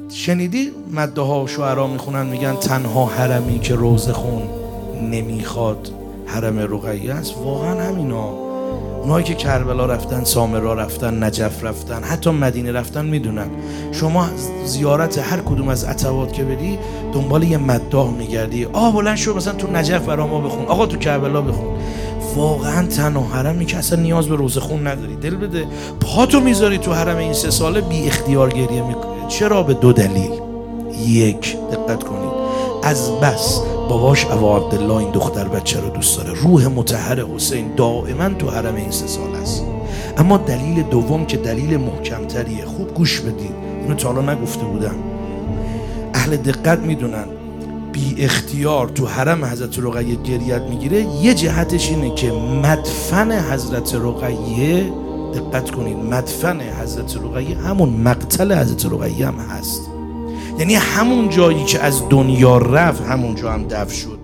شنیدی مده ها و شعرا میخونن میگن تنها حرمی که روزه خون نمیخواد حرم رقیه است؟ واقعا همینا. اونایی که کربلا رفتن، سامرا رفتن، نجف رفتن، حتی مدینه رفتن میدونن شما زیارت هر کدوم از عتبات که بری دنبال یه مداح میگردی. بلند شو مثلا تو نجف برا ما بخون، آقا تو کربلا بخون. واقعا تنها حرمی که اصلا نیاز به روزه خون نداری. دل بده پاتو میذاری تو حرم این 3 ساله بی اختیار گریه میکنی. چرا؟ به 2 دلیل. 1 دقت کنید، از بس باباش ابا عبدالله این دختر بچه رو دوست داره، روح مطهر حسین دائما تو حرم این 3 سال است. اما دلیل دوم که دلیل محکمتریه، خوب گوش بدید، اینو تا حالا نگفته بودم، اهل دقت میدونن، بی اختیار تو حرم حضرت رقیه گریت میگیره. یه جهتش اینه که مدفن حضرت رقیه، دقت کنید، مدفن حضرت رقیه همون مقتل حضرت رقیه هم هست. یعنی همون جایی که از دنیا رفت همون جا هم دفن شد.